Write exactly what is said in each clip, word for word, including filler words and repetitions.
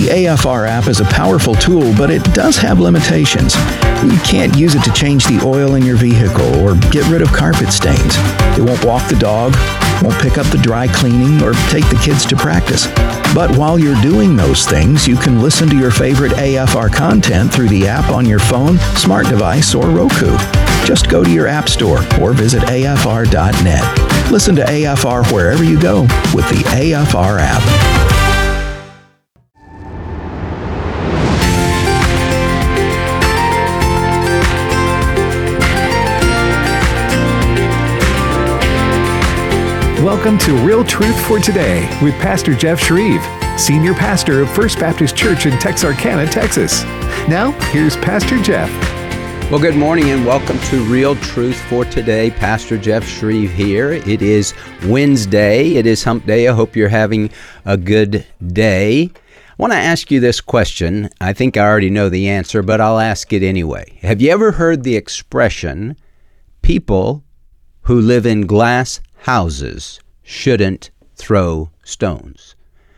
The A F R app is a powerful tool, but it does have limitations. You can't use it to change the oil in your vehicle or get rid of carpet stains. It won't walk the dog, won't pick up the dry cleaning, or take the kids to practice. But while you're doing those things, you can listen to your favorite A F R content through the app on your phone, smart device, or Roku. Just go to your app store or visit A F R dot net. Listen to A F R wherever you go with the A F R app. Welcome to Real Truth for Today with Pastor Jeff Shreve, Senior Pastor of First Baptist Church in Texarkana, Texas. Now, here's Pastor Jeff. Well, good morning and welcome to Real Truth for Today. Pastor Jeff Shreve here. It is Wednesday. It is Hump Day. I hope you're having a good day. I want to ask you this question. I think I already know the answer, but I'll ask it anyway. Have you ever heard the expression, people who live in glass houses shouldn't throw stones?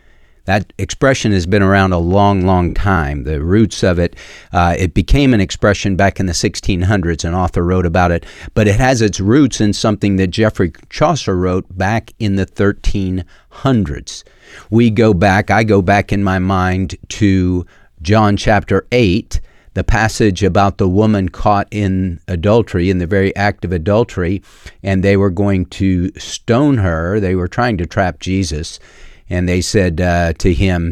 That expression has been around a long, long time. The roots of it, uh, it became an expression back in the sixteen hundreds. An author wrote about it, but it has its roots in something that Geoffrey Chaucer wrote back in the thirteen hundreds. We go back, I go back in my mind to John chapter eight, the passage about the woman caught in adultery, in the very act of adultery, and they were going to stone her. They were trying to trap Jesus. And they said uh, to him,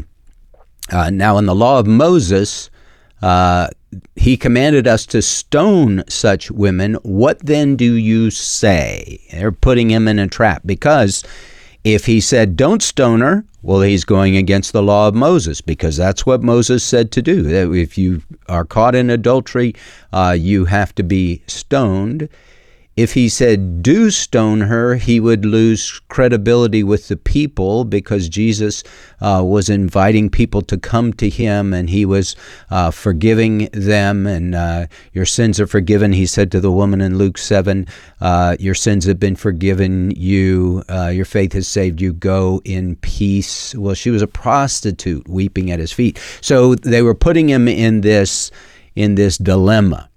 uh, now in the law of Moses, uh, he commanded us to stone such women. What then do you say? They're putting him in a trap, because if he said, don't stone her, well, he's going against the law of Moses, because that's what Moses said to do. That if you are caught in adultery, uh, you have to be stoned. If he said, do stone her, he would lose credibility with the people, because Jesus uh, was inviting people to come to him, and he was uh, forgiving them, and uh, your sins are forgiven. He said to the woman in Luke seven, uh, your sins have been forgiven you, uh, your faith has saved you, go in peace. Well, she was a prostitute weeping at his feet. So they were putting him in this, in this dilemma.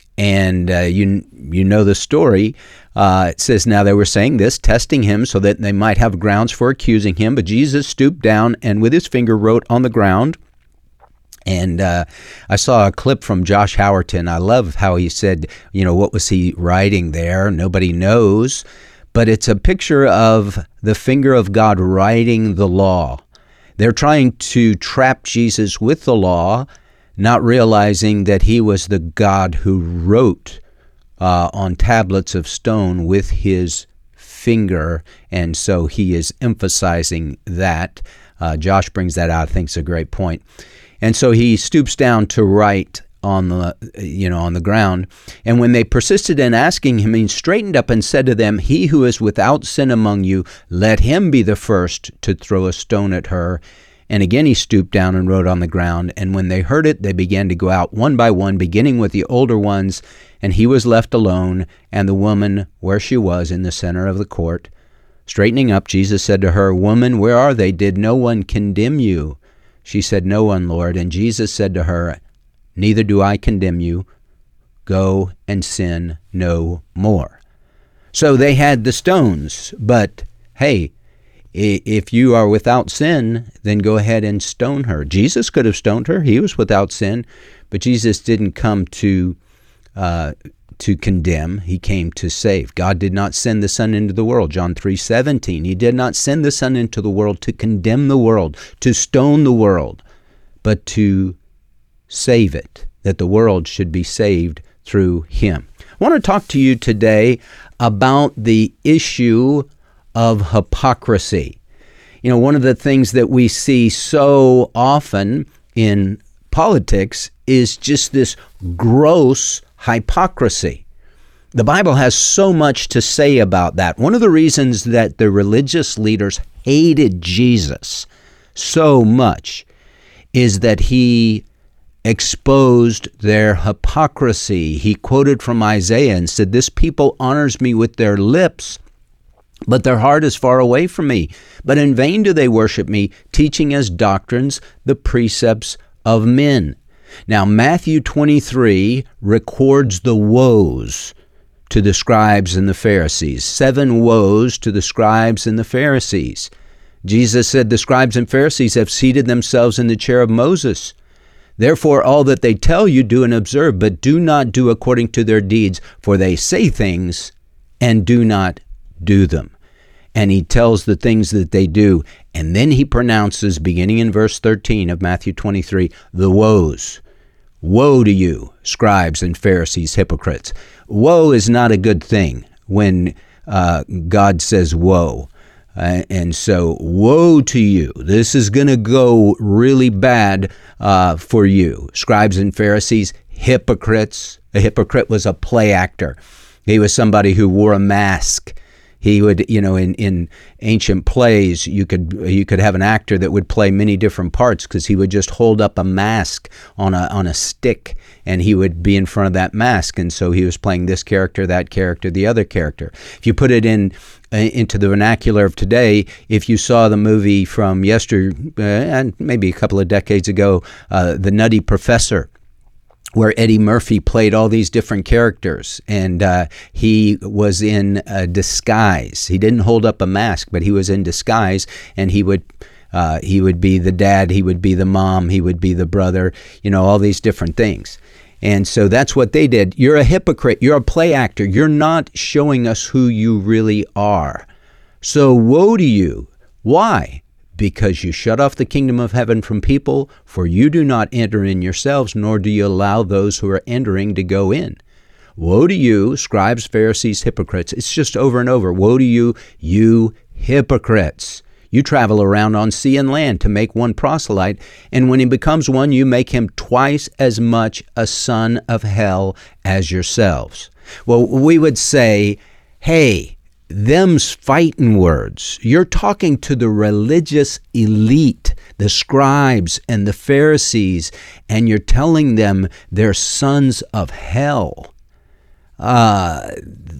And uh, you you know the story. Uh, it says, now they were saying this, testing him so that they might have grounds for accusing him. But Jesus stooped down and with his finger wrote on the ground. And uh, I saw a clip from Josh Howerton. I love how he said, you know, what was he writing there? Nobody knows. But it's a picture of the finger of God writing the law. They're trying to trap Jesus with the law, not realizing that he was the God who wrote uh, on tablets of stone with his finger, and so he is emphasizing that. Uh, Josh brings that out. I think it's a great point. And so he stoops down to write on the, you know, on the ground. And when they persisted in asking him, he straightened up and said to them, he who is without sin among you, let him be the first to throw a stone at her. And again he stooped down and wrote on the ground. And when they heard it, they began to go out one by one, beginning with the older ones. And he was left alone, and the woman where she was in the center of the court. Straightening up, Jesus said to her, woman, where are they? Did no one condemn you? She said, no one, Lord. And Jesus said to her, neither do I condemn you. Go and sin no more. So they had the stones, but hey, if you are without sin, then go ahead and stone her. Jesus could have stoned her. He was without sin, but Jesus didn't come to uh, to condemn. He came to save. God did not send the Son into the world. John three seventeen. He did not send the Son into the world to condemn the world, to stone the world, but to save it, that the world should be saved through him. I want to talk to you today about the issue of hypocrisy. You know, one of the things that we see so often in politics is just this gross hypocrisy. The Bible has so much to say about that. One of the reasons that the religious leaders hated Jesus so much is that he exposed their hypocrisy. He quoted from Isaiah and said, this people honors me with their lips, but their heart is far away from me. But in vain do they worship me, teaching as doctrines the precepts of men. Now, Matthew twenty-three records the woes to the scribes and the Pharisees. Seven woes to the scribes and the Pharisees. Jesus said, the scribes and Pharisees have seated themselves in the chair of Moses. Therefore, all that they tell you, do and observe, but do not do according to their deeds, for they say things and do not do them. And he tells the things that they do. And then he pronounces, beginning in verse thirteen of Matthew twenty-three, the woes. Woe to you, scribes and Pharisees, hypocrites. Woe is not a good thing when uh, God says woe. Uh, and so, woe to you. This is going to go really bad uh, for you. Scribes and Pharisees, hypocrites. A hypocrite was a play actor. He was somebody who wore a mask. He would, you know, in, in ancient plays, you could you could have an actor that would play many different parts because he would just hold up a mask on a on a stick, and he would be in front of that mask, and so he was playing this character, that character, the other character. If you put it in uh, into the vernacular of today, if you saw the movie from yester, uh, and maybe a couple of decades ago, uh, The Nutty Professor, where Eddie Murphy played all these different characters, and uh, he was in a disguise. He didn't hold up a mask, but he was in disguise, and he would uh, he would be the dad, he would be the mom, he would be the brother, you know, all these different things. And so that's what they did. You're a hypocrite. You're a play actor. You're not showing us who you really are. So woe to you. Why? Because you shut off the kingdom of heaven from people, for you do not enter in yourselves, nor do you allow those who are entering to go in. Woe to you, scribes, Pharisees, hypocrites. It's just over and over. Woe to you, you hypocrites. You travel around on sea and land to make one proselyte, and when he becomes one, you make him twice as much a son of hell as yourselves. Well, we would say, hey, them's fighting words. You're talking to the religious elite, the scribes and the Pharisees, and you're telling them they're sons of hell. Uh,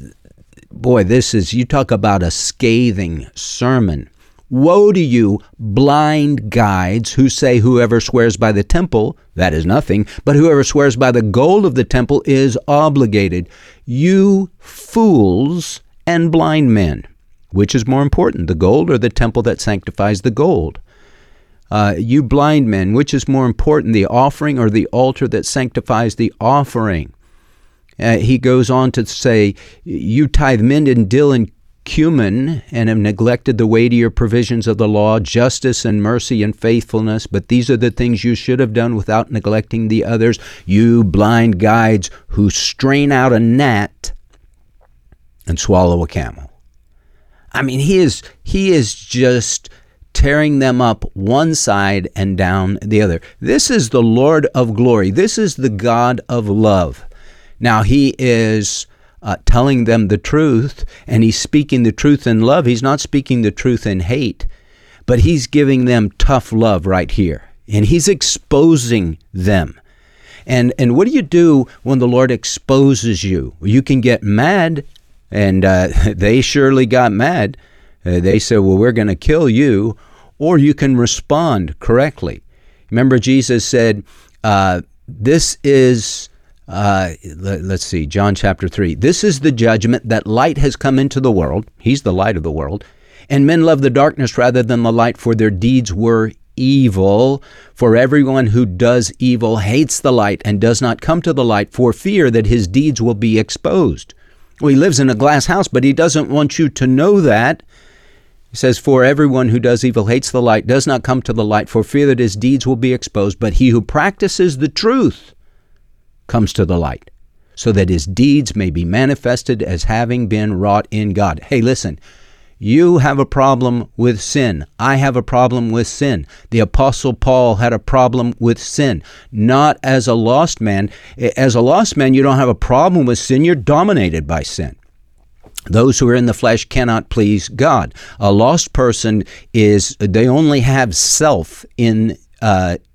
boy, this is, you talk about a scathing sermon. Woe to you, blind guides, who say whoever swears by the temple, that is nothing, but whoever swears by the gold of the temple is obligated. You fools and blind men. Which is more important, the gold or the temple that sanctifies the gold? Uh, you blind men, which is more important, the offering or the altar that sanctifies the offering? Uh, he goes on to say, you tithe mint and dill and cumin and have neglected the weightier provisions of the law, justice and mercy and faithfulness, but these are the things you should have done without neglecting the others. You blind guides who strain out a gnat and swallow a camel. I mean, he is he is just tearing them up one side and down the other. This is the Lord of glory. This is the God of love. Now, he is uh, telling them the truth, and he's speaking the truth in love. He's not speaking the truth in hate, but he's giving them tough love right here, and he's exposing them. And and what do you do when the Lord exposes you? You can get mad. And uh, they surely got mad. Uh, they said, well, we're going to kill you. Or you can respond correctly. Remember, Jesus said, uh, this is, uh, let, let's see, John chapter three. This is the judgment, that light has come into the world. He's the light of the world. And men love the darkness rather than the light, for their deeds were evil. For everyone who does evil hates the light and does not come to the light for fear that his deeds will be exposed. Well, he lives in a glass house, but he doesn't want you to know that. He says, for everyone who does evil hates the light, does not come to the light for fear that his deeds will be exposed. But he who practices the truth comes to the light, so that his deeds may be manifested as having been wrought in God. Hey, listen, you have a problem with sin. I have a problem with sin. The Apostle Paul had a problem with sin, not as a lost man. As a lost man, you don't have a problem with sin. You're dominated by sin. Those who are in the flesh cannot please God. A lost person is, they only have self in uh,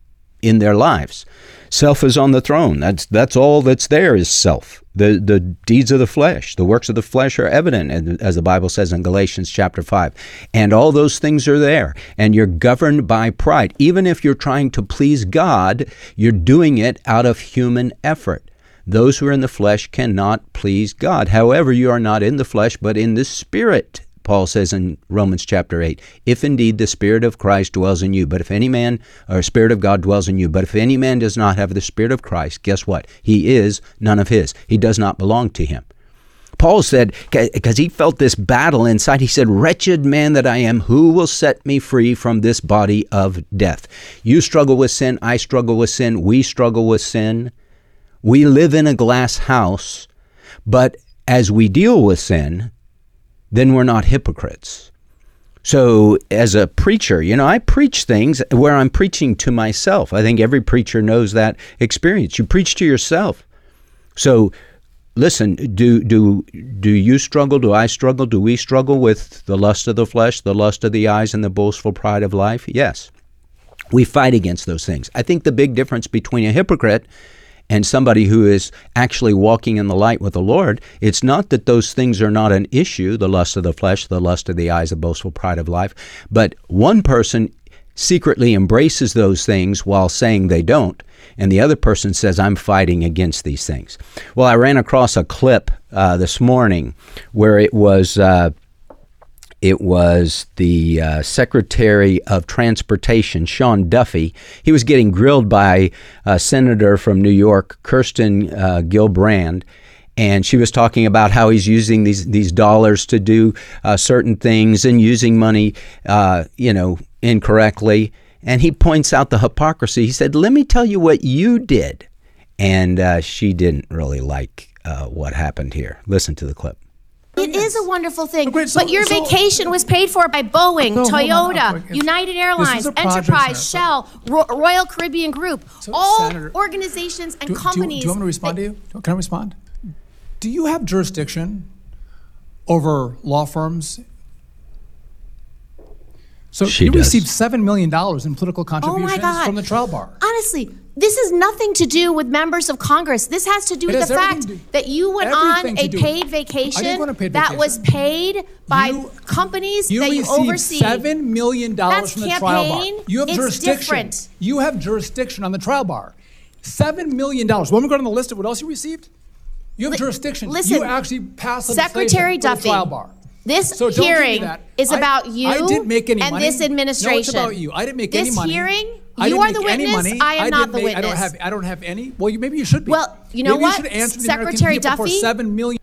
in their lives. Self is on the throne. That's that's all that's there is self. The the deeds of the flesh, the works of the flesh are evident, as the Bible says in Galatians chapter five. And all those things are there. And you're governed by pride. Even if you're trying to please God, you're doing it out of human effort. Those who are in the flesh cannot please God. However, you are not in the flesh, but in the Spirit, Paul says in Romans chapter eight, if indeed the Spirit of Christ dwells in you, but if any man, or Spirit of God dwells in you, but if any man does not have the Spirit of Christ, guess what? He is none of his. He does not belong to him. Paul said, because he felt this battle inside, he said, wretched man that I am, who will set me free from this body of death? You struggle with sin, I struggle with sin, we struggle with sin. We live in a glass house, but as we deal with sin, then we're not hypocrites. So as a preacher, you know, I preach things where I'm preaching to myself. I think every preacher knows that experience. You preach to yourself. So listen, do do do you struggle? Do I struggle? Do we struggle with the lust of the flesh, the lust of the eyes, and the boastful pride of life? Yes. We fight against those things. I think the big difference between a hypocrite and somebody who is actually walking in the light with the Lord, it's not that those things are not an issue, the lust of the flesh, the lust of the eyes, the boastful pride of life, but one person secretly embraces those things while saying they don't, and the other person says, I'm fighting against these things. Well, I ran across a clip uh, this morning where it was... Uh, It was the uh, Secretary of Transportation, Sean Duffy. He was getting grilled by a senator from New York, Kirsten uh, Gillibrand, and she was talking about how he's using these these dollars to do uh, certain things and using money, uh, you know, incorrectly. And he points out the hypocrisy. He said, "Let me tell you what you did," and uh, she didn't really like uh, what happened here. Listen to the clip. It is a wonderful thing, Oh, great. So- but your so- vacation was paid for by Boeing, No, hold on. Toyota, Okay. United This Airlines, is a project, Enterprise, Senator. Shell, Ro- Royal Caribbean Group, So, all Senator, organizations and Do, do, you- companies. do you want me to respond that- to you? Can I respond? Do you have jurisdiction over law firms? So She you does. received seven million dollars in political Oh contributions my God. from the trial bar. Honestly, this has nothing to do with members of Congress. This has to do It with has the fact everything to- that you went everything on to a do- paid I didn't vacation go on a paid that was vacation. paid by You- companies You that you received oversee. seven million dollars That's from the trial bar. campaign. You have It's jurisdiction. different. You have jurisdiction on the trial bar. Seven million dollars. Want me to go down the list of what else you received? You have Li- jurisdiction. listen, you actually passed legislation Secretary for the Duffy, trial bar. This So don't give me hearing that. is I- about you I didn't make any and money. this administration. No, it's about you. I didn't make any This money. hearing, I you didn't are make the any witness, money. I am not didn't the make- I don't witness. have. I don't have any. Well, you, maybe you should be. Well, you know maybe what? You should answer the American Secretary people for Duffy- seven million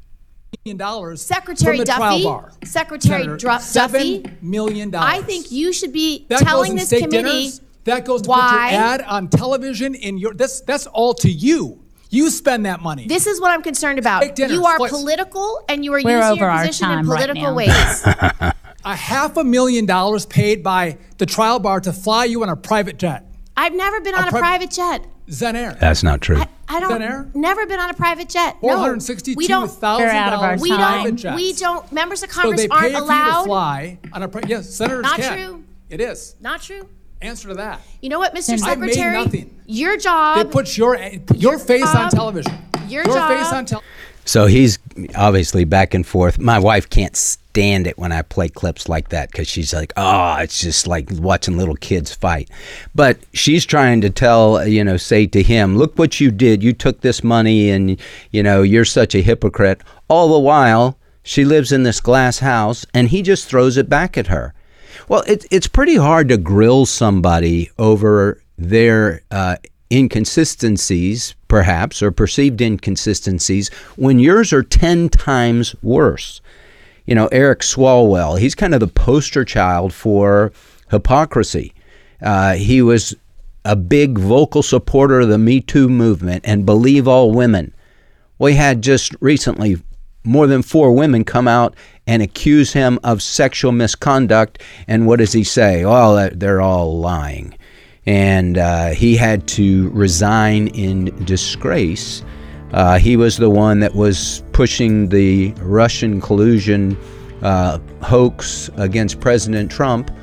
dollars Secretary from the Duffy, trial bar. Secretary Senator, Dru- seven Duffy, million dollars. I think you should be That telling goes in this steak committee dinners. That goes to why put your ad on television in your. That's that's all to you. You spend that money. this is what I'm concerned about. Steak dinners, You are please. political and you are We're using over your our position in time right political now. ways. A half a million dollars paid by the trial bar to fly you on a private jet. I've never been on a pri- private jet. Zen Air. That's not true. I, I don't. Zen Air? Never been on a private jet. Four No, hundred sixty-two we don't. thousand We're out of our dollars We time. don't. jets. We don't. Members of So Congress they pay aren't for you allowed. to fly on a. pri- Yes, senators Not can. true. It is. Not true. Answer to that. You know what, Mister I made Secretary? nothing. Your They job. put your your face on job- television. your face job- on television. So he's obviously back and forth. My wife can't stand it when I play clips like that because she's like, oh, it's just like watching little kids fight. But she's trying to tell, you know, say to him, look what you did. You took this money and, you know, you're such a hypocrite. All the while, she lives in this glass house and he just throws it back at her. Well, it, it's pretty hard to grill somebody over their uh, inconsistencies, perhaps, or perceived inconsistencies, when yours are ten times worse. You know, Eric Swalwell, he's kind of the poster child for hypocrisy. Uh, he was a big vocal supporter of the Me Too movement and Believe All Women. We had just recently more than four women come out and accuse him of sexual misconduct. And what does he say? Oh, they're all lying. And uh, he had to resign in disgrace. Uh, he was the one that was pushing the Russian collusion uh, hoax against President Trump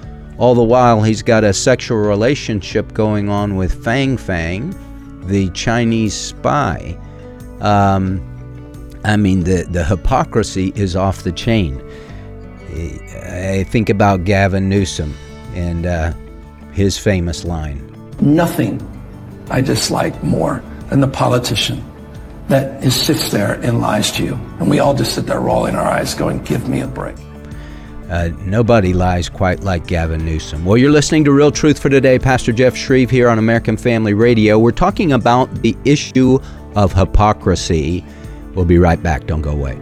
All the while, he's got a sexual relationship going on with Fang Fang, the Chinese spy. Um, I mean, the, the hypocrisy is off the chain. I think about Gavin Newsom and uh, his famous line. Nothing I dislike more than the politician that is, sits there and lies to you. And we all just sit there rolling our eyes going, give me a break. Uh, nobody lies quite like Gavin Newsom. Well, you're listening to Real Truth for Today. Pastor Jeff Shreve here on American Family Radio. We're talking about the issue of hypocrisy. We'll be right back. Don't go away.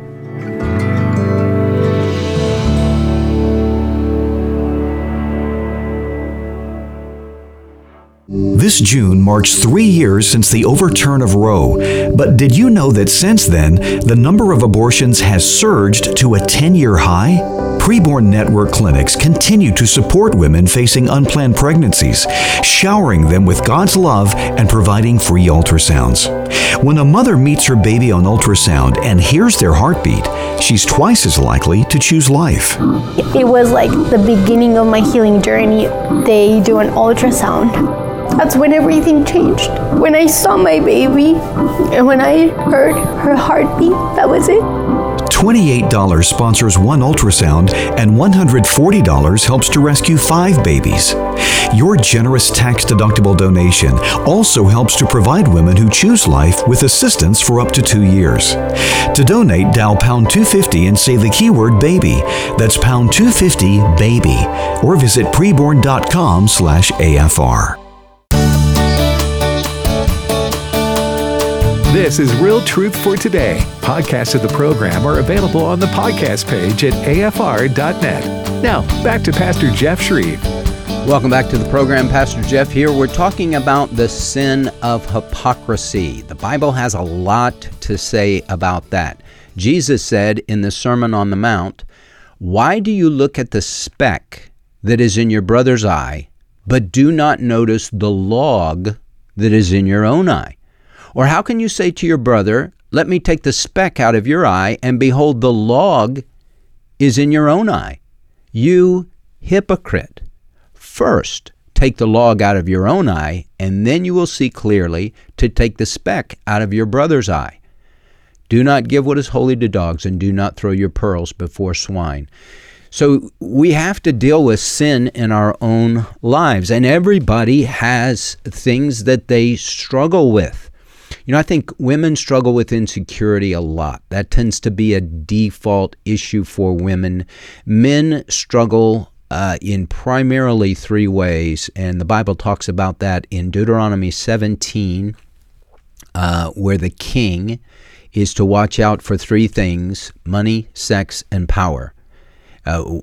This June marks three years since the overturn of Roe. But did you know that since then, the number of abortions has surged to a ten-year high? Preborn Network clinics continue to support women facing unplanned pregnancies, showering them with God's love and providing free ultrasounds. When a mother meets her baby on ultrasound and hears their heartbeat, she's twice as likely to choose life. It was like the beginning of my healing journey. They do an ultrasound. That's when everything changed. When I saw my baby and when I heard her heartbeat, that was it. twenty-eight dollars sponsors one ultrasound and one hundred forty dollars helps to rescue five babies. Your generous tax-deductible donation also helps to provide women who choose life with assistance for up to two years. To donate, dial pound two fifty and say the keyword baby. That's pound two fifty baby. Or visit preborn.com slash AFR. This is Real Truth for Today. Podcasts of the program are available on the podcast page at A F R dot net. Now, back to Pastor Jeff Shreve. Welcome back to the program. Pastor Jeff here. We're talking about the sin of hypocrisy. The Bible has a lot to say about that. Jesus said in the Sermon on the Mount, "Why do you look at the speck that is in your brother's eye, but do not notice the log that is in your own eye? Or how can you say to your brother, let me take the speck out of your eye, and behold, the log is in your own eye? You hypocrite. First, take the log out of your own eye, and then you will see clearly to take the speck out of your brother's eye. Do not give what is holy to dogs, and do not throw your pearls before swine." So we have to deal with sin in our own lives, and everybody has things that they struggle with. You know, I think women struggle with insecurity a lot. That tends to be a default issue for women. Men struggle uh, in primarily three ways, and the Bible talks about that in Deuteronomy seventeen, uh, where the king is to watch out for three things: money, sex, and power. Uh,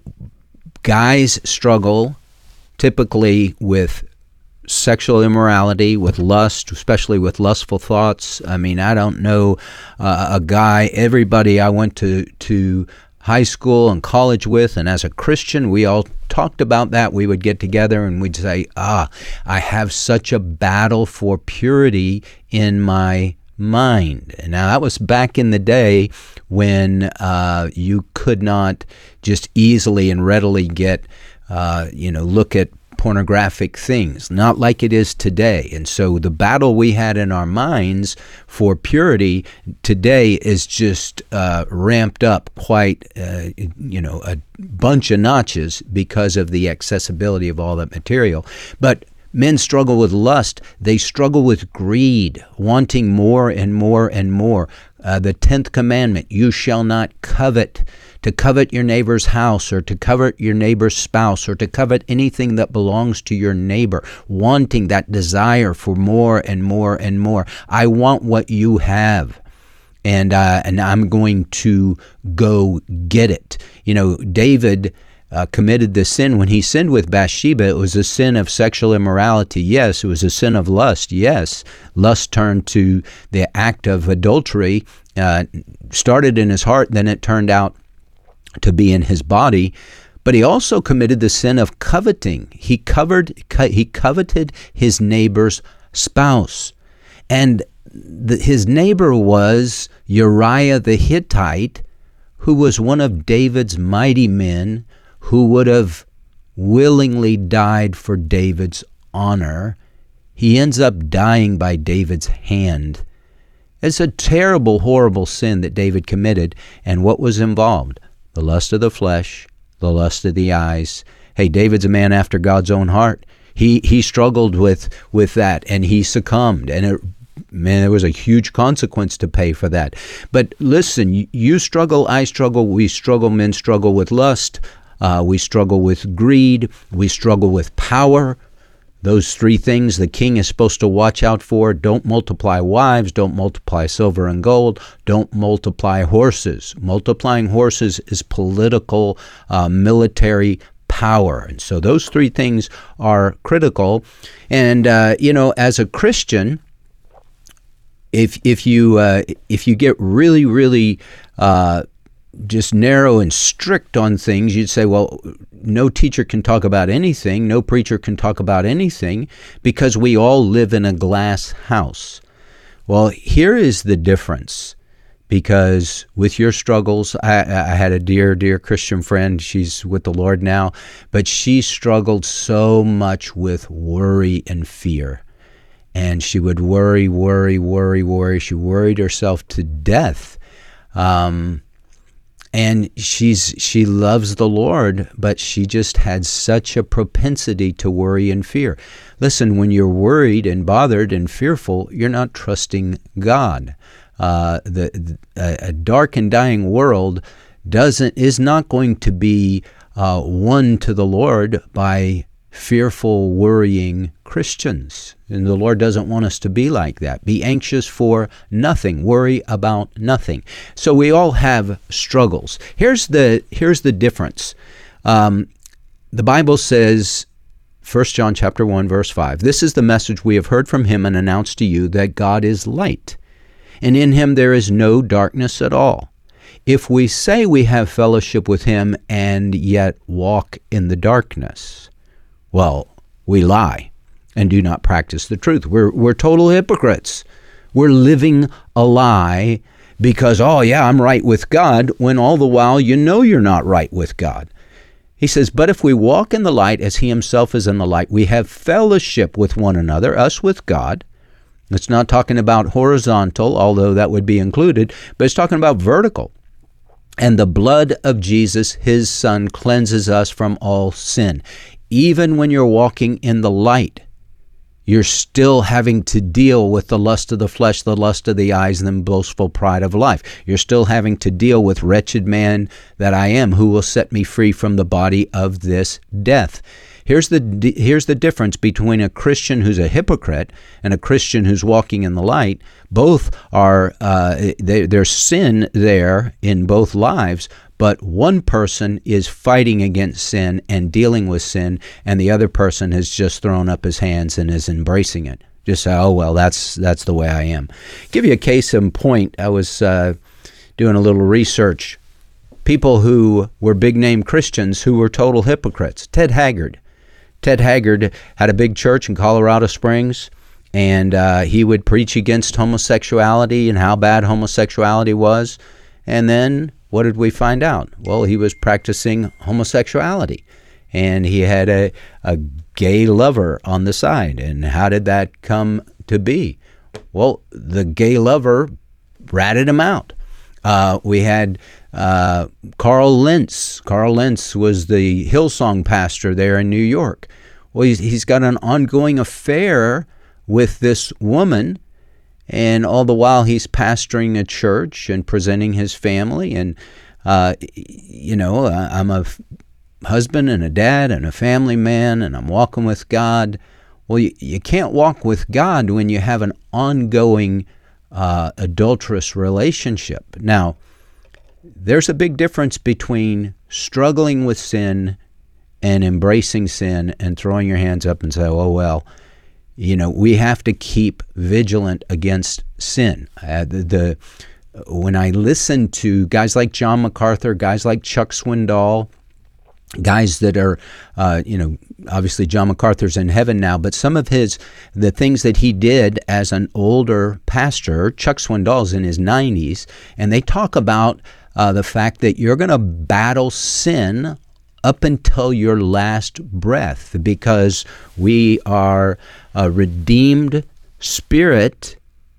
guys struggle typically with sexual immorality, with lust, especially with lustful thoughts. I mean, I don't know uh, a guy, everybody I went to, to high school and college with, and as a Christian, we all talked about that. We would get together and we'd say, ah, I have such a battle for purity in my mind. And now that was back in the day when uh, you could not just easily and readily get, uh, you know, look at pornographic things, not like it is today. And so the battle we had in our minds for purity today is just uh, ramped up quite, uh, you know, a bunch of notches because of the accessibility of all that material. But men struggle with lust. They struggle with greed, wanting more and more and more. Uh, the tenth commandment, you shall not covet. To covet your neighbor's house, or to covet your neighbor's spouse, or to covet anything that belongs to your neighbor, wanting that desire for more and more and more. I want what you have, and uh, and I'm going to go get it. You know, David uh, committed the sin when he sinned with Bathsheba. It was a sin of sexual immorality, yes. It was a sin of lust, yes. Lust turned to the act of adultery, uh, started in his heart, then it turned out to be in his body. But he also committed the sin of coveting. He covered, co- he coveted his neighbor's spouse. And the, his neighbor was Uriah the Hittite, who was one of David's mighty men, who would have willingly died for David's honor. He ends up dying by David's hand. It's a terrible, horrible sin that David committed. And what was involved? The lust of the flesh, the lust of the eyes. Hey, David's a man after God's own heart. He he struggled with with that, and he succumbed. And it, man, there was a huge consequence to pay for that. But listen, you, you struggle, I struggle, we struggle, men struggle with lust. Uh, we struggle with greed. We struggle with power. Those three things the king is supposed to watch out for. Don't multiply wives. Don't multiply silver and gold. Don't multiply horses. Multiplying horses is political, uh, military power. And so those three things are critical. And, uh, you know, as a Christian, if if you uh, if you get really, really uh, just narrow and strict on things, you'd say, well, no teacher can talk about anything, no preacher can talk about anything, because we all live in a glass house. Well, here is the difference, because with your struggles, I, I had a dear, dear Christian friend, she's with the Lord now, but she struggled so much with worry and fear. And she would worry, worry, worry, worry. She worried herself to death. Um, And she's she loves the Lord, but she just had such a propensity to worry and fear. Listen, when you're worried and bothered and fearful, you're not trusting God. Uh, the, the a dark and dying world doesn't is not going to be uh, won to the Lord by fearful, worrying Christians. And the Lord doesn't want us to be like that. Be anxious for nothing. Worry about nothing. So we all have struggles. Here's the here's the difference. Um, the Bible says, First John chapter one, verse five, "This is the message we have heard from him and announced to you, that God is light, and in him there is no darkness at all. If we say we have fellowship with him and yet walk in the darkness, well, we lie and do not practice the truth." We're we're total hypocrites. We're living a lie because, oh yeah, I'm right with God, when all the while you know you're not right with God. He says, "But if we walk in the light as he himself is in the light, we have fellowship with one another," us with God. It's not talking about horizontal, although that would be included, but it's talking about vertical. "And the blood of Jesus, his son, cleanses us from all sin." Even when you're walking in the light, you're still having to deal with the lust of the flesh, the lust of the eyes, and the boastful pride of life. You're still having to deal with wretched man that I am, who will set me free from the body of this death. Here's the here's the difference between a Christian who's a hypocrite and a Christian who's walking in the light. Both are, uh, they, there's sin there in both lives, but one person is fighting against sin and dealing with sin, and the other person has just thrown up his hands and is embracing it. Just say, oh, well, that's that's the way I am. Give you a case in point. I was uh, doing a little research. People who were big-name Christians who were total hypocrites. Ted Haggard. Ted Haggard had a big church in Colorado Springs, and uh, he would preach against homosexuality and how bad homosexuality was. And then what did we find out? Well, he was practicing homosexuality, and he had a, a gay lover on the side. And how did that come to be? Well, the gay lover ratted him out. Uh, we had uh, Carl Lentz. Carl Lentz was the Hillsong pastor there in New York. Well, he's, he's got an ongoing affair with this woman, and all the while he's pastoring a church and presenting his family. And, uh, you know, I'm a f- husband and a dad and a family man, and I'm walking with God. Well, you, you can't walk with God when you have an ongoing uh, adulterous relationship. Now, there's a big difference between struggling with sin and embracing sin and throwing your hands up and say, oh, well, you know, we have to keep vigilant against sin. Uh, the, the when I listen to guys like John MacArthur, guys like Chuck Swindoll, guys that are, uh, you know, obviously John MacArthur's in heaven now, but some of his, the things that he did as an older pastor, Chuck Swindoll's in his nineties, and they talk about uh, the fact that you're going to battle sin up until your last breath, because we are a redeemed spirit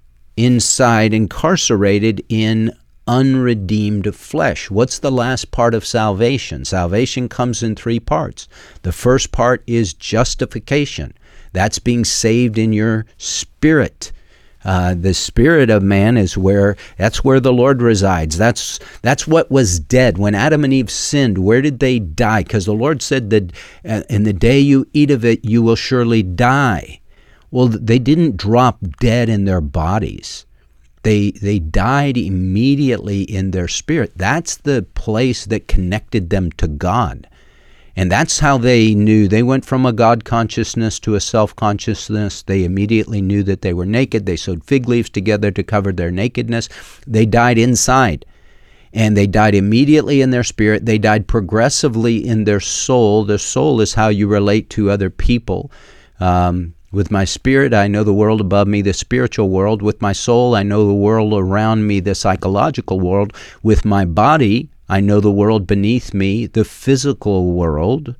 inside, incarcerated in unredeemed flesh. What's the last part of salvation? Salvation comes in three parts. The first part is justification. That's being saved in your spirit. Uh, the spirit of man is where, that's where the Lord resides. That's that's what was dead. When Adam and Eve sinned, where did they die? Because the Lord said that uh, in the day you eat of it, you will surely die. Well, they didn't drop dead in their bodies. They they died immediately in their spirit. That's the place that connected them to God. And that's how they knew. They went from a God consciousness to a self-consciousness. They immediately knew that they were naked. They sewed fig leaves together to cover their nakedness. They died inside. And they died immediately in their spirit. They died progressively in their soul. The soul is how you relate to other people. Um, with my spirit, I know the world above me, the spiritual world. With my soul, I know the world around me, the psychological world. With my body, I know the world beneath me, the physical world.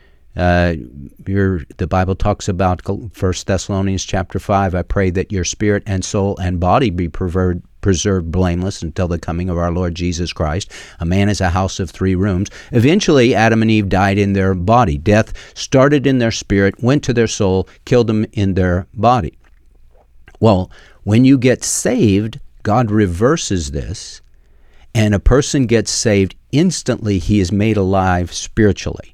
Uh, your, the Bible talks about First Thessalonians chapter five. I pray that your spirit and soul and body be preserved, preserved blameless until the coming of our Lord Jesus Christ. A man is a house of three rooms. Eventually, Adam and Eve died in their body. Death started in their spirit, went to their soul, killed them in their body. Well, when you get saved, God reverses this. And a person gets saved, instantly he is made alive spiritually.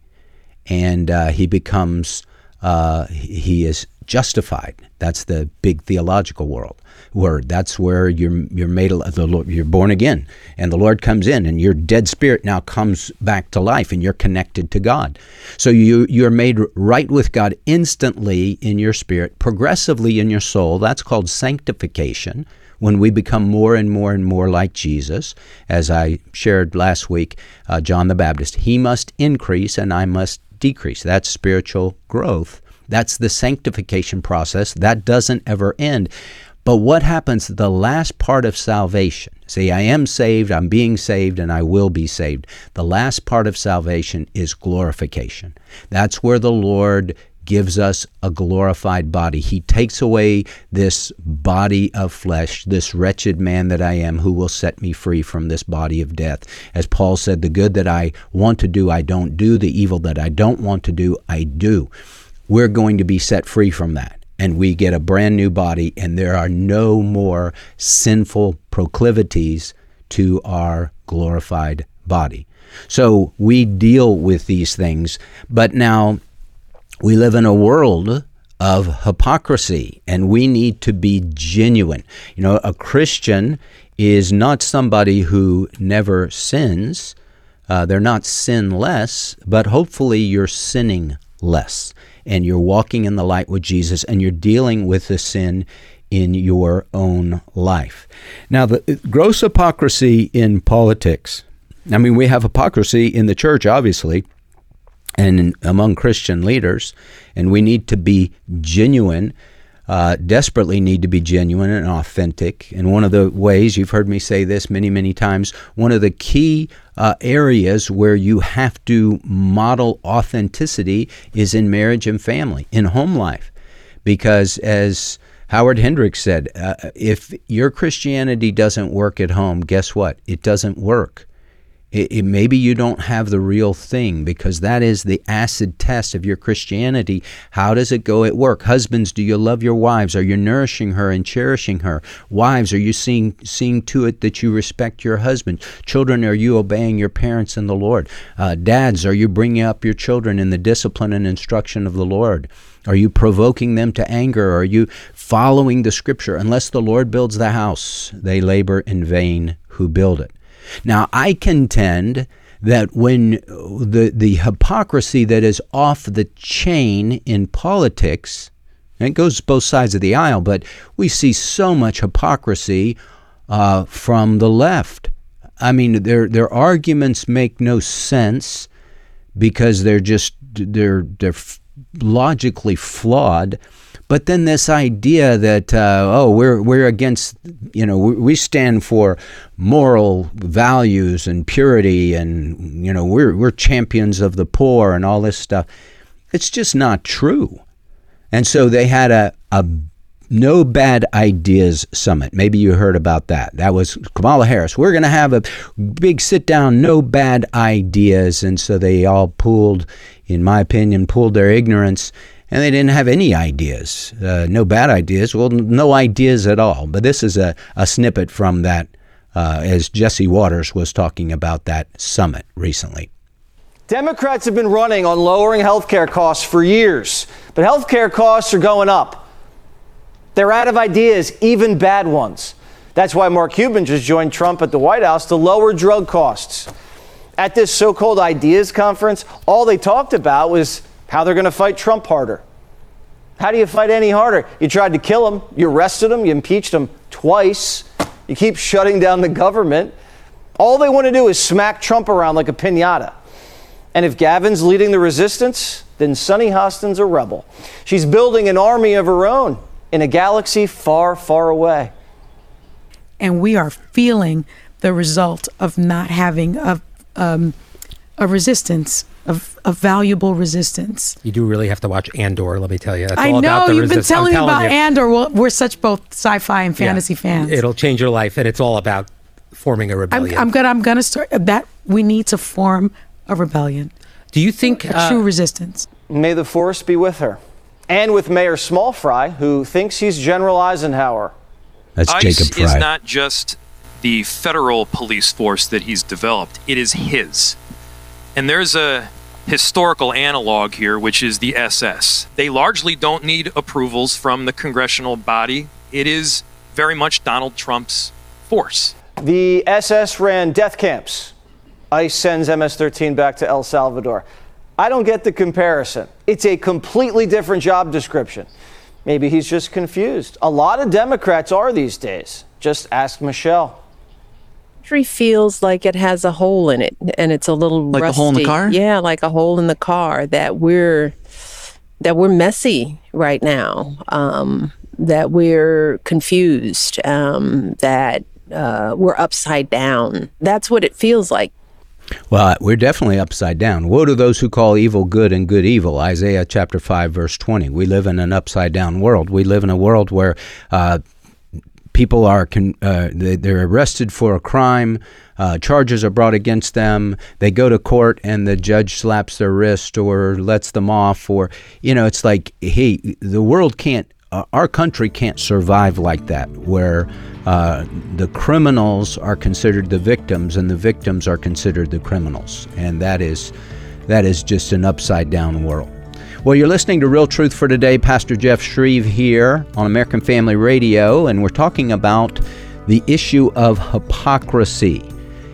And uh, he becomes, uh, he is justified. That's the big theological world word. That's where you're you're made alive. The Lord, you're born again, and the Lord comes in, and your dead spirit now comes back to life, and you're connected to God. So you you're made right with God instantly in your spirit, progressively in your soul. That's called sanctification. When we become more and more and more like Jesus, as I shared last week, uh, John the Baptist, he must increase and I must decrease. That's spiritual growth. That's the sanctification process. That doesn't ever end. But what happens, the last part of salvation? See, I am saved, I'm being saved, and I will be saved. The last part of salvation is glorification. That's where the Lord gives us a glorified body. He takes away this body of flesh, this wretched man that I am, who will set me free from this body of death. As Paul said, the good that I want to do, I don't do. The evil that I don't want to do, I do. We're going to be set free from that. And we get a brand new body, and there are no more sinful proclivities to our glorified body. So we deal with these things. But now, we live in a world of hypocrisy, and we need to be genuine. You know, a Christian is not somebody who never sins. Uh, they're not sinless, but hopefully you're sinning less, and you're walking in the light with Jesus, and you're dealing with the sin in your own life. Now, the gross hypocrisy in politics. I mean, we have hypocrisy in the church, obviously, and among Christian leaders, and we need to be genuine, uh, desperately need to be genuine and authentic. And one of the ways, you've heard me say this many, many times, one of the key uh, areas where you have to model authenticity is in marriage and family, in home life. Because as Howard Hendricks said, uh, if your Christianity doesn't work at home, guess what? It doesn't work. It, it, maybe you don't have the real thing, because that is the acid test of your Christianity. How does it go at work? Husbands, do you love your wives? Are you nourishing her and cherishing her? Wives, are you seeing seeing to it that you respect your husband? Children, are you obeying your parents in the Lord? Uh, dads, are you bringing up your children in the discipline and instruction of the Lord? Are you provoking them to anger? Are you following the Scripture? Unless the Lord builds the house, they labor in vain who build it. Now, I contend that when the, the hypocrisy that is off the chain in politics, and it goes both sides of the aisle, but we see so much hypocrisy uh, from the left. I mean, their their arguments make no sense because they're just they're they're logically flawed. But then this idea that uh, oh we're we're against, you know, we, we stand for moral values and purity, and you know we're we're champions of the poor and all this stuff. It's just not true. And so they had a a No Bad Ideas Summit. Maybe you heard about that. That was Kamala Harris. We're going to have a big sit down, no bad ideas. And so they all pooled, in my opinion, pooled their ignorance, and they didn't have any ideas. Uh, no bad ideas. Well, no ideas at all. But this is a, a snippet from that, uh, as Jesse Waters was talking about that summit recently. Democrats have been running on lowering health care costs for years, but health care costs are going up. They're out of ideas, even bad ones. That's why Mark Cuban just joined Trump at the White House to lower drug costs. At this so-called ideas conference, all they talked about was how they're going to fight Trump harder. How do you fight any harder? You tried to kill him, you arrested him, you impeached him twice, you keep shutting down the government. All they want to do is smack Trump around like a piñata. And if Gavin's leading the resistance, then Sunny Hostin's a rebel. She's building an army of her own in a galaxy far, far away. And we are feeling the result of not having a, um, a resistance, of a valuable resistance. You do really have to watch Andor, let me tell you. That's I all know, about the you've been resist- telling me telling about you. Andor. Well, we're such both sci-fi and fantasy Yeah. fans. It'll change your life, and it's all about forming a I'm, rebellion. I'm gonna, I'm gonna start that. We need to form a rebellion. Do you think a uh, true resistance? May the force be with her. And with Mayor Smallfry, who thinks he's General Eisenhower. That's ICE Jacob Fry. is not just the federal police force that he's developed. It is his. And there's a historical analog here, which is the S S. They largely don't need approvals from the congressional body. It is very much Donald Trump's force. The S S ran death camps. ICE sends M S thirteen back to El Salvador. I don't get the comparison. It's a completely different job description. Maybe he's just confused. A lot of Democrats are these days. Just ask Michelle. Country feels like it has a hole in it, and it's a little like rusty. a hole in the car. Yeah, like a hole in the car. That we're that we're messy right now. Um, that we're confused. Um, that uh, we're upside down. That's what it feels like. Well, we're definitely upside down. Woe to those who call evil good and good evil. Isaiah chapter five, verse twenty. We live in an upside down world. We live in a world where uh, people are con- uh, they, they're arrested for a crime. Uh, charges are brought against them. They go to court and the judge slaps their wrist or lets them off. Or, you know, it's like, hey, the world can't, uh, our country can't survive like that, where uh, the criminals are considered the victims and the victims are considered the criminals. And that is, that is just an upside down world. Well, you're listening to Real Truth for Today. Pastor Jeff Shreve here on American Family Radio, and we're talking about the issue of hypocrisy.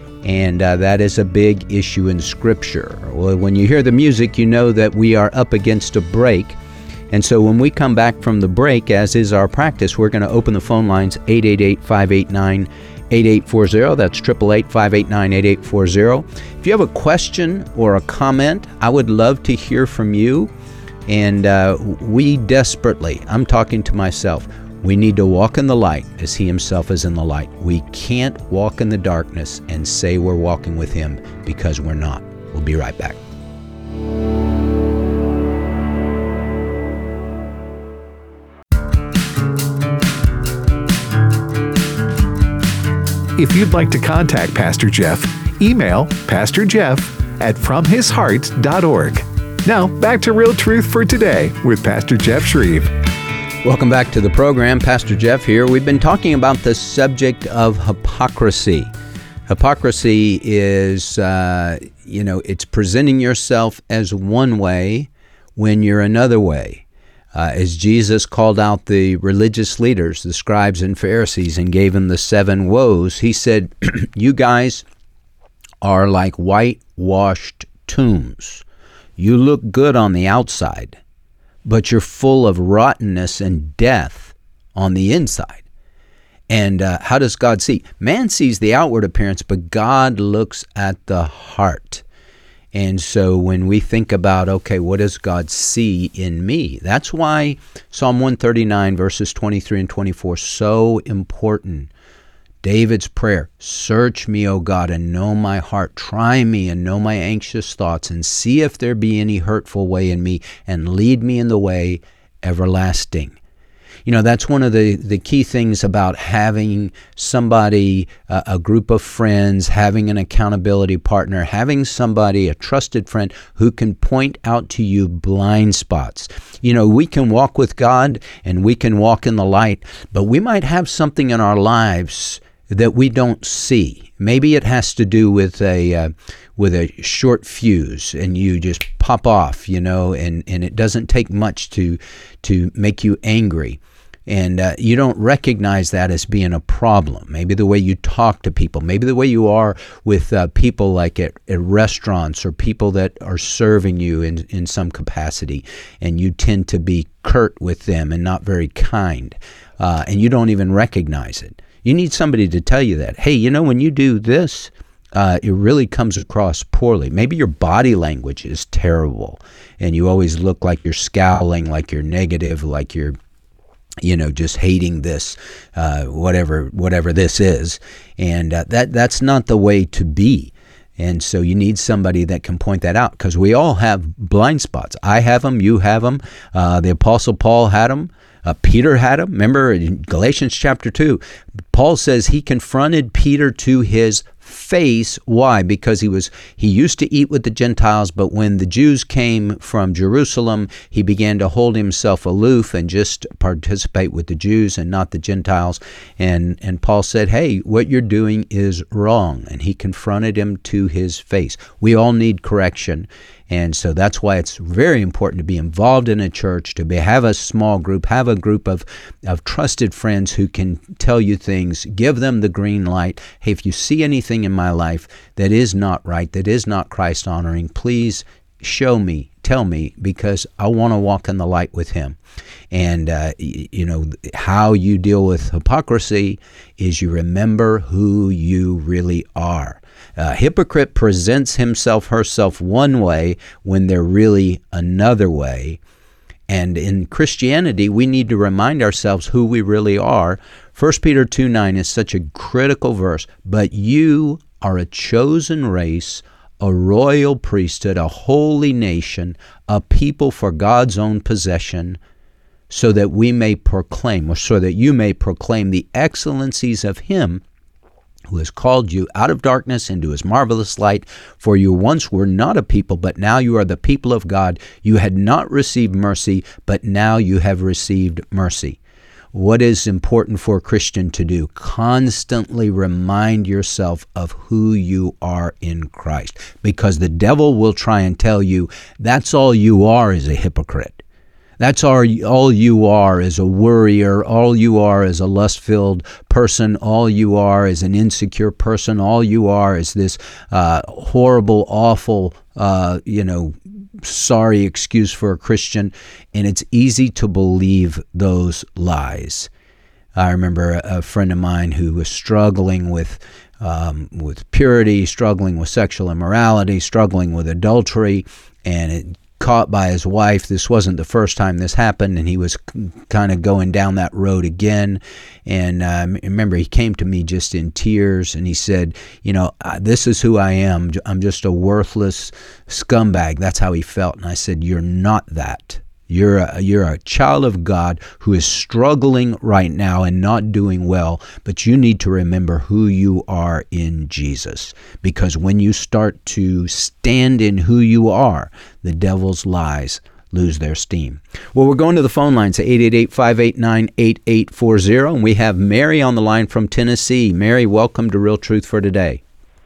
And uh, that is a big issue in Scripture. Well, when you hear the music, you know that we are up against a break. And so when we come back from the break, as is our practice, we're going to open the phone lines eight eight eight, five eight nine, eight eight four zero. That's eight eight eight, five eight nine, eight eight four zero. If you have a question or a comment, I would love to hear from you. And uh, we desperately, I'm talking to myself, we need to walk in the light as he himself is in the light. We can't walk in the darkness and say we're walking with him, because we're not. We'll be right back. If you'd like to contact Pastor Jeff, email pastor jeff at from his heart dot org. Now, back to Real Truth for Today with Pastor Jeff Shreve. Welcome back to the program. Pastor Jeff here. We've been talking about the subject of hypocrisy. Hypocrisy is, uh, you know, it's presenting yourself as one way when you're another way. Uh, as Jesus called out the religious leaders, the scribes and Pharisees, and gave them the seven woes, he said, you guys are like whitewashed tombs. You look good on the outside, but you're full of rottenness and death on the inside. And uh, how does God see? Man sees the outward appearance, but God looks at the heart. And so when we think about, okay, what does God see in me? That's why Psalm one thirty-nine, verses twenty-three and twenty-four, so important. David's prayer, search me, O God, and know my heart. Try me and know my anxious thoughts, and see if there be any hurtful way in me, and lead me in the way everlasting. You know, that's one of the, the key things about having somebody, uh, a group of friends, having an accountability partner, having somebody, a trusted friend who can point out to you blind spots. You know, we can walk with God and we can walk in the light, but we might have something in our lives that we don't see. Maybe it has to do with a uh, with a short fuse, and you just pop off, you know, and, and it doesn't take much to to make you angry. And uh, you don't recognize that as being a problem. Maybe the way you talk to people, maybe the way you are with uh, people like at, at restaurants or people that are serving you in, in some capacity, and you tend to be curt with them and not very kind, uh, and you don't even recognize it. You need somebody to tell you that, hey, you know, when you do this, uh, it really comes across poorly. Maybe your body language is terrible, and you always look like you're scowling, like you're negative, like you're you know, just hating this, uh, whatever, whatever this is. And uh, that that's not the way to be. And so you need somebody that can point that out, because we all have blind spots. I have them. You have them. Uh, the Apostle Paul had them. Uh, Peter had them. Remember in Galatians chapter two, Paul says he confronted Peter to his face. Why? Because he was he used to eat with the Gentiles, but when the Jews came from Jerusalem, he began to hold himself aloof and just participate with the Jews and not the Gentiles. And and Paul said, hey, what you're doing is wrong. And he confronted him to his face. We all need correction. And so that's why it's very important to be involved in a church, to be, have a small group, have a group of, of trusted friends who can tell you things, give them the green light. Hey, if you see anything in my life that is not right, that is not Christ-honoring, please show me, tell me, because I want to walk in the light with him. And, uh, you know, how you deal with hypocrisy is you remember who you really are. A hypocrite presents himself, herself one way when they're really another way. And in Christianity, we need to remind ourselves who we really are. First Peter two nine is such a critical verse. But you are a chosen race, a royal priesthood, a holy nation, a people for God's own possession, so that we may proclaim, or so that you may proclaim the excellencies of him who has called you out of darkness into his marvelous light. For you once were not a people, but now you are the people of God. You had not received mercy, but now you have received mercy. What is important for a Christian to do? Constantly remind yourself of who you are in Christ, because the devil will try and tell you that's all you are is a hypocrite. That's all, all you are is a worrier. All you are is a lust-filled person. All you are is an insecure person. All you are is this uh, horrible, awful, uh, you know, sorry excuse for a Christian. And it's easy to believe those lies. I remember a, a friend of mine who was struggling with um, with purity, struggling with sexual immorality, struggling with adultery, and it caught by his wife. This wasn't the first time this happened, and he was c- kind of going down that road again. And um, remember, he came to me just in tears, and he said, you know, this is who I am. I'm just a worthless scumbag. That's how he felt. And I said, you're not that. You're a, you're a child of God who is struggling right now and not doing well, but you need to remember who you are in Jesus. Because when you start to stand in who you are, the devil's lies lose their steam. Well, we're going to the phone lines at eight eight eight, five eight nine, eight eight four zero, and we have Mary on the line from Tennessee. Mary, welcome to Real Truth for Today.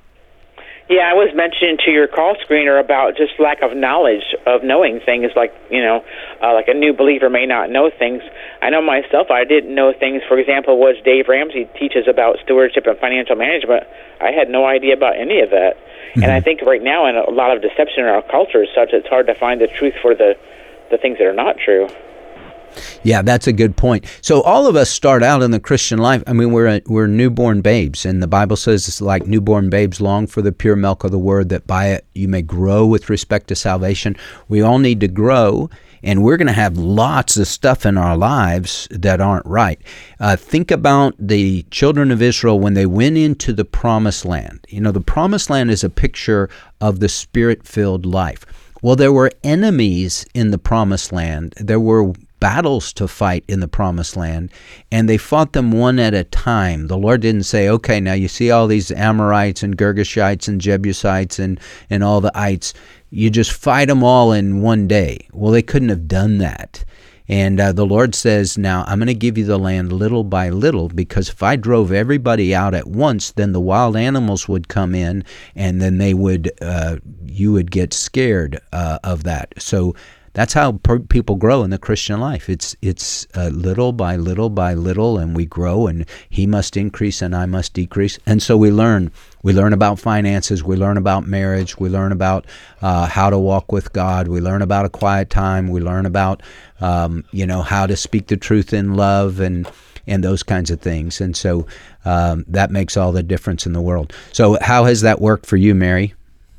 Yeah, I was mentioning to your call screener about just lack of knowledge of knowing things, like, you know, uh, like a new believer may not know things. I know myself, I didn't know things. For example, what Dave Ramsey teaches about stewardship and financial management. I had no idea about any of that. Mm-hmm. And I think right now, in a lot of deception in our culture is such, it's hard to find the truth for the, the things that are not true. Yeah, that's a good point. So all of us start out in the Christian life. I mean, we're a, we're newborn babes, and the Bible says it's like newborn babes long for the pure milk of the word, that by it you may grow with respect to salvation. We all need to grow, and we're going to have lots of stuff in our lives that aren't right. Uh, think about the children of Israel when they went into the promised land. You know, the promised land is a picture of the Spirit-filled life. Well, there were enemies in the promised land. There were battles to fight in the promised land, and they fought them one at a time. The Lord didn't say, okay, now you see all these Amorites and Girgashites and Jebusites and, and all the ites. You just fight them all in one day. Well, they couldn't have done that. And uh, the Lord says, now I'm going to give you the land little by little, because if I drove everybody out at once, then the wild animals would come in, and then they would, uh, you would get scared uh, of that. So that's how per- people grow in the Christian life. It's it's uh, little by little by little, and we grow, and he must increase and I must decrease. And so we learn. We learn about finances. We learn about marriage. We learn about uh, how to walk with God. We learn about a quiet time. We learn about um, you know how to speak the truth in love and and those kinds of things. And so um, that makes all the difference in the world. So how has that worked for you, Mary?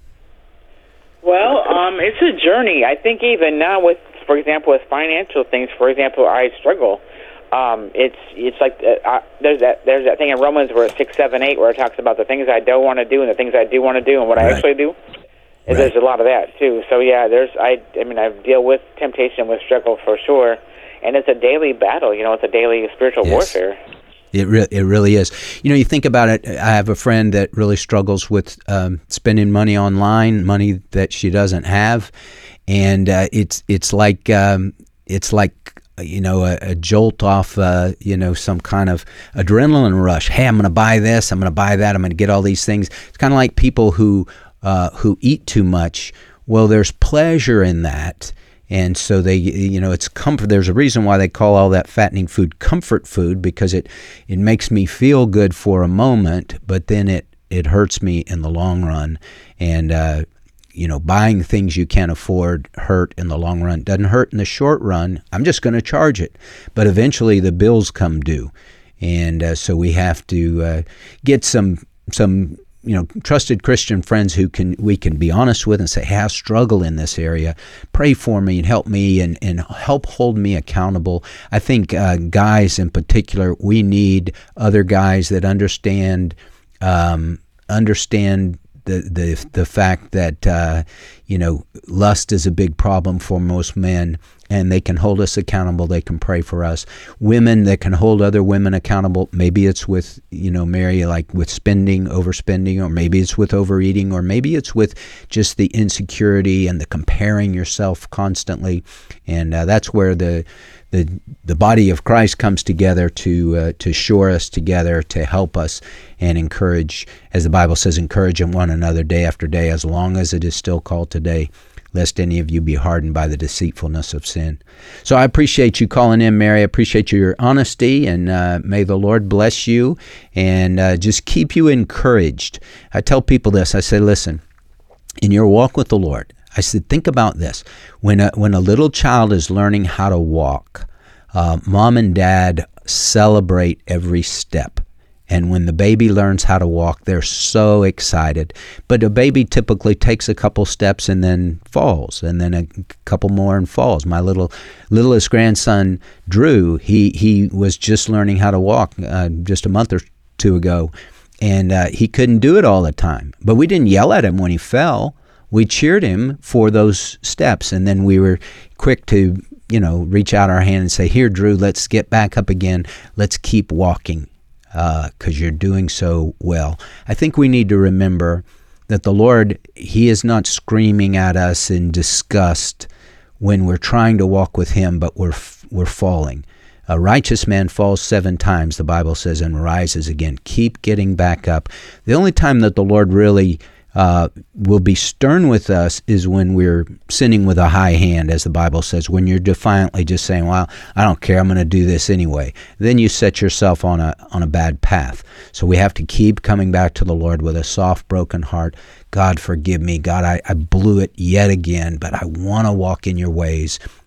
Well, um, it's a journey. I think even now with, for example, with financial things, for example, I struggle. Um, it's it's like uh, uh, there's that there's that thing in Romans where it's six, seven, eight, where it talks about the things I don't want to do and the things I do want to do and what right. I actually do. And right. There's a lot of that too. So yeah, there's I I mean I deal with temptation, with struggle for sure, and it's a daily battle. You know, it's a daily spiritual yes. warfare. It re- it really is. You know, you think about it, I have a friend that really struggles with um, spending money online, money that she doesn't have. And uh, it's it's like, um, it's like you know, a, a jolt off, uh, you know, some kind of adrenaline rush. Hey, I'm going to buy this, I'm going to buy that, I'm going to get all these things. It's kind of like people who uh, who eat too much. Well, there's pleasure in that. And so they, you know, it's comfort. There's a reason why they call all that fattening food comfort food, because it, it makes me feel good for a moment, but then it, it hurts me in the long run. And, uh, you know, buying things you can't afford hurt in the long run. Doesn't hurt in the short run. I'm just going to charge it. But eventually the bills come due. And uh, so we have to uh, get some some you know, trusted Christian friends who can we can be honest with and say, hey, I struggle in this area. Pray for me and help me and, and help hold me accountable. I think uh, guys in particular, we need other guys that understand um, understand the the the fact that uh, you know, lust is a big problem for most men, and they can hold us accountable. They can pray for us. Women that can hold other women accountable. Maybe it's with, you know, Mary, like with spending, overspending, or maybe it's with overeating, or maybe it's with just the insecurity and the comparing yourself constantly. And uh, that's where the the the body of Christ comes together to uh, to shore us together, to help us and encourage, as the Bible says, encourage one another day after day, as long as it is still called today, lest any of you be hardened by the deceitfulness of sin. So I appreciate you calling in, Mary. I appreciate your honesty, and uh, may the Lord bless you and uh, just keep you encouraged. I tell people this. I say, listen, in your walk with the Lord, I said, think about this. When a, when a little child is learning how to walk, uh, mom and dad celebrate every step. And when the baby learns how to walk, they're so excited. But a baby typically takes a couple steps and then falls, and then a couple more and falls. My little littlest grandson, Drew, he, he was just learning how to walk uh, just a month or two ago, and uh, he couldn't do it all the time. But we didn't yell at him when he fell. We cheered him for those steps, and then we were quick to, you know, reach out our hand and say, here, Drew, let's get back up again. Let's keep walking. Because uh, you're doing so well. I think we need to remember that the Lord, He is not screaming at us in disgust when we're trying to walk with Him, but we're we're falling. A righteous man falls seven times, the Bible says, and rises again. Keep getting back up. The only time that the Lord really uh, will be stern with us is when we're sinning with a high hand, as the Bible says, when you're defiantly just saying, well, I don't care, I'm going to do this anyway. Then you set yourself on a on a bad path. So we have to keep coming back to the Lord with a soft, broken heart. God, forgive me. God, I, I blew it yet again, but I want to walk in your ways.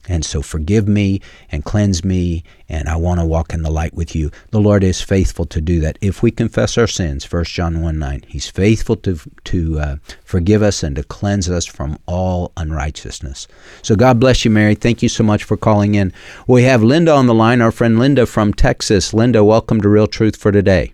And so forgive me and cleanse me, and I want to walk in the light with you. The Lord is faithful to do that. If we confess our sins, First John one nine, he's faithful to to uh, forgive us and to cleanse us from all unrighteousness. So God bless you, Mary. Thank you so much for calling in. We have Linda on the line, our friend Linda from Texas. Linda, welcome to Real Truth for Today.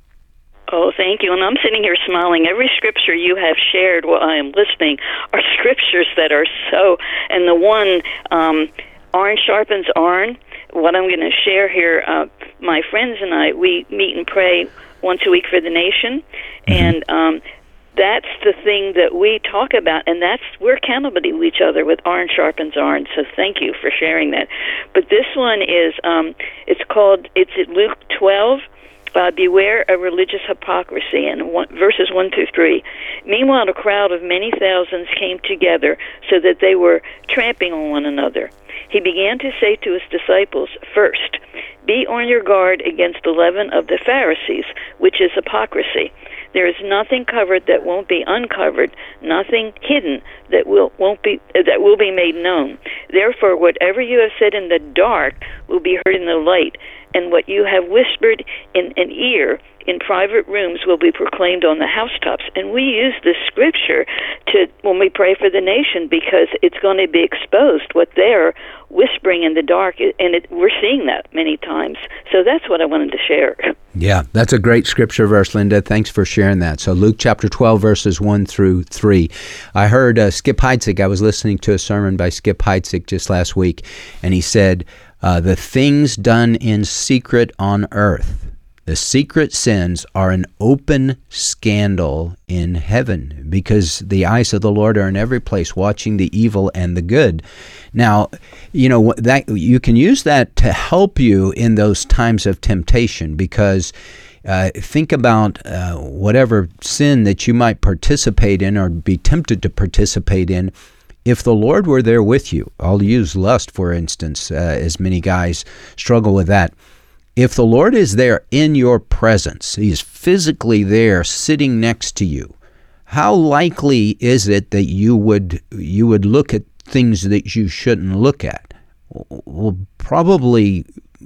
Oh, thank you. And I'm sitting here smiling. Every scripture you have shared while I am listening are scriptures that are so, and the one, um, iron sharpens iron. What I'm going to share here, uh, my friends and I, we meet and pray once a week for the nation, mm-hmm. and um, that's the thing that we talk about, and that's, we're accountable to each other with iron sharpens iron, so thank you for sharing that. But this one is, um, it's called, it's at Luke twelve, Uh, beware of religious hypocrisy, and one, verses one through three. Meanwhile, a crowd of many thousands came together so that they were trampling on one another. He began to say to his disciples, first, be on your guard against the leaven of the Pharisees, which is hypocrisy. There is nothing covered that won't be uncovered, nothing hidden that will won't be uh, that will be made known. Therefore, whatever you have said in the dark will be heard in the light, and what you have whispered in an ear in private rooms will be proclaimed on the housetops. And we use this scripture to when we pray for the nation, because it's going to be exposed what they're whispering in the dark, and it, we're seeing that many times. So that's what I wanted to share. Yeah, that's a great scripture verse, Linda. Thanks for sharing that. So Luke chapter twelve, verses one through three. I heard uh, Skip Heitzig, I was listening to a sermon by Skip Heitzig just last week, and he said, uh, the things done in secret on earth, the secret sins, are an open scandal in heaven, because the eyes of the Lord are in every place, watching the evil and the good. Now, you know, that you can use that to help you in those times of temptation, because uh, think about uh, whatever sin that you might participate in or be tempted to participate in. If the Lord were there with you, I'll use lust, for instance, uh, as many guys struggle with that. If the Lord is there in your presence, he is physically there sitting next to you, how likely is it that you would you would look at things that you shouldn't look at? Well, probably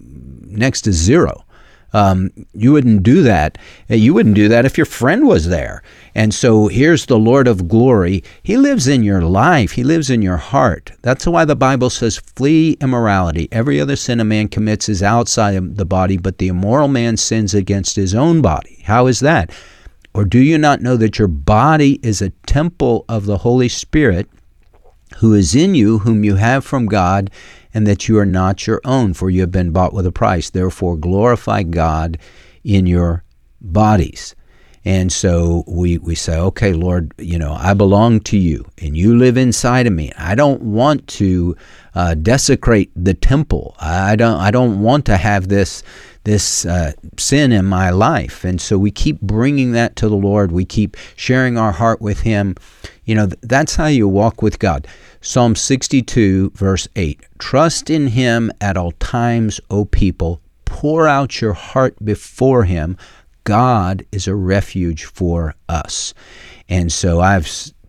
next to zero. Um, you wouldn't do that. You wouldn't do that if your friend was there. And so here's the Lord of glory. He lives in your life. He lives in your heart. That's why the Bible says, flee immorality. Every other sin a man commits is outside of the body, but the immoral man sins against his own body. How is that? Or do you not know that your body is a temple of the Holy Spirit, who is in you, whom you have from God, and that you are not your own, for you have been bought with a price. Therefore, glorify God in your bodies. And so we, we say, okay, Lord, you know, I belong to you, and you live inside of me. I don't want to uh, desecrate the temple. I don't I don't want to have this this uh, sin in my life. And so we keep bringing that to the Lord. We keep sharing our heart with him. You know, that's how you walk with God. Psalm sixty-two, verse eight, trust in him at all times, O people. Pour out your heart before him. God is a refuge for us. And so I've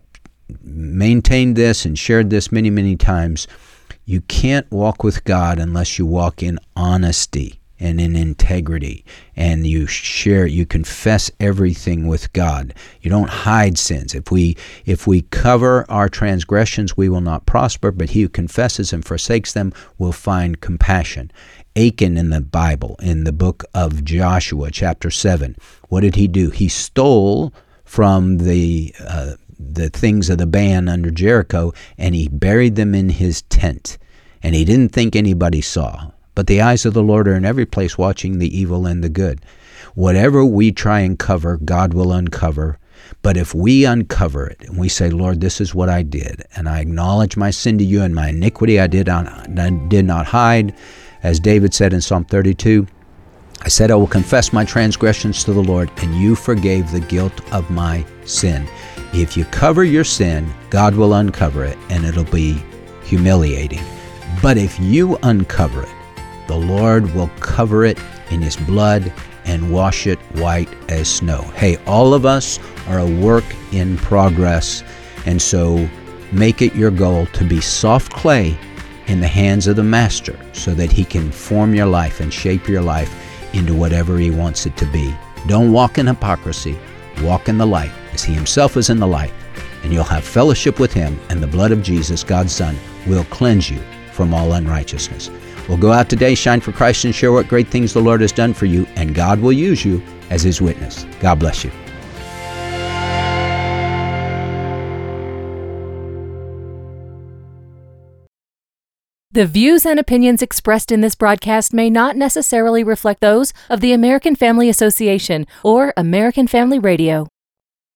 maintained this and shared this many, many times. You can't walk with God unless you walk in honesty and in integrity, and you share, you confess everything with God. You don't hide sins. If we if we cover our transgressions, we will not prosper, but he who confesses and forsakes them will find compassion. Achan in the Bible, in the book of Joshua, chapter seven, what did he do? He stole from the uh, the things of the band under Jericho, and he buried them in his tent, and he didn't think anybody saw. But the eyes of the Lord are in every place, watching the evil and the good. Whatever we try and cover, God will uncover. But if we uncover it and we say, Lord, this is what I did, and I acknowledge my sin to you and my iniquity I did not, I did not hide, as David said in Psalm thirty-two, I said, I will confess my transgressions to the Lord, and you forgave the guilt of my sin. If you cover your sin, God will uncover it, and it'll be humiliating. But if you uncover it, the Lord will cover it in his blood and wash it white as snow. Hey, all of us are a work in progress, and so make it your goal to be soft clay in the hands of the Master so that he can form your life and shape your life into whatever he wants it to be. Don't walk in hypocrisy. Walk in the light as he himself is in the light, and you'll have fellowship with him, and the blood of Jesus, God's Son, will cleanse you from all unrighteousness. Well, go out today, shine for Christ, and share what great things the Lord has done for you, and God will use you as his witness. God bless you. The views and opinions expressed in this broadcast may not necessarily reflect those of the American Family Association or American Family Radio.